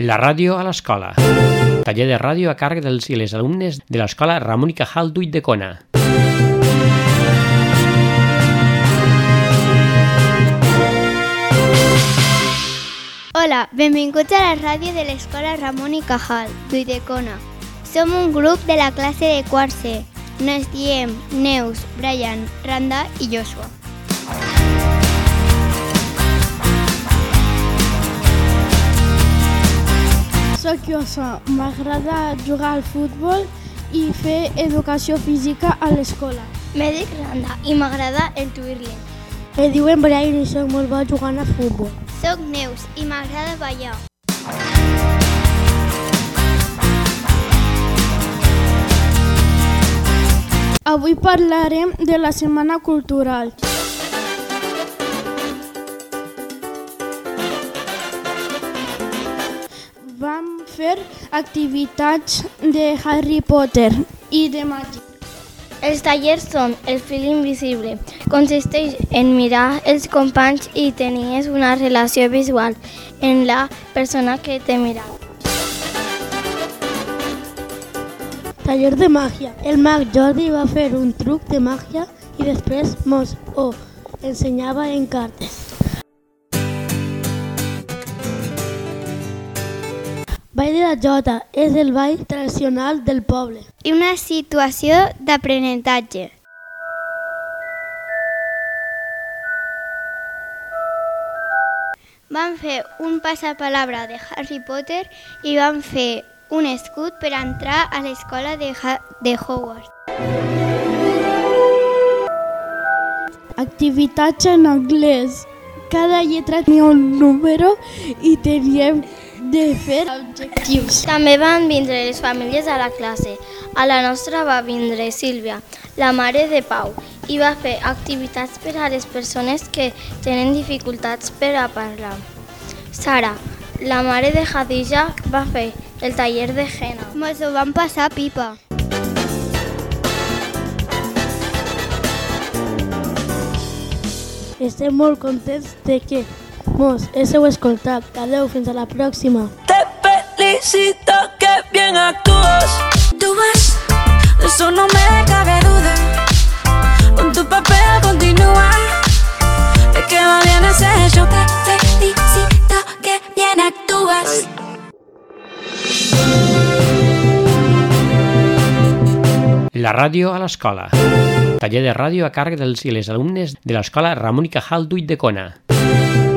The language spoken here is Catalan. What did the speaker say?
La ràdio a l'escola. Taller de ràdio a càrrec dels i les alumnes de l'escola Ramon i Cajal d'Ulldecona. Hola, benvinguts a la ràdio de l'escola Ramon i Cajal d'Ulldecona. Som un grup de la classe de quart C. Nos diem Neus, Brian, Randa i Joshua. Soc Joshua, m'agrada jugar al futbol i fer educació física a l'escola. Me dic Randa i m'agrada el twirling. Em diuen Brian i soc molt bo jugant a futbol. Soc Neus i m'agrada ballar. Avui parlarem de la Setmana Cultural. Vam fer activitats de Harry Potter i de màgia. Els tallers són El fil invisible. Consisteix en mirar els companys i tenir una relació visual amb la persona que te mira. Taller de màgia. El mag Jordi va fer un truc de màgia i després mos ho ensenyava en cartes. Ball de la Jota és el ball tradicional del poble. I una situació d'aprenentatge. Vam fer un passapalabra de Harry Potter i vam fer un escut per entrar a l'escola de Hogwarts. Activitats en anglès. Cada lletra tenia un número i teníem de fer objectius. També van vindre les famílies a la classe. A la nostra va vindre Sílvia, la mare de Pau, i va fer activitats per a les persones que tenen dificultats per a parlar. Sara, la mare de Khadija, va fer el taller de henna. Mos ho vam passar pipa. Estem molt contents de que mos haguéssiu escoltat. Adeu, fins a la pròxima. Te felicito, que bien actúas. Tú vas, de eso no me cabe duda. Con tu papel continúa. Te queda bien ese hecho. Te felicito, que bien actúas. La ràdio a l'escola. Taller de ràdio a càrrec dels i les alumnes de l'escola Ramon i Cajal d'Ulldecona.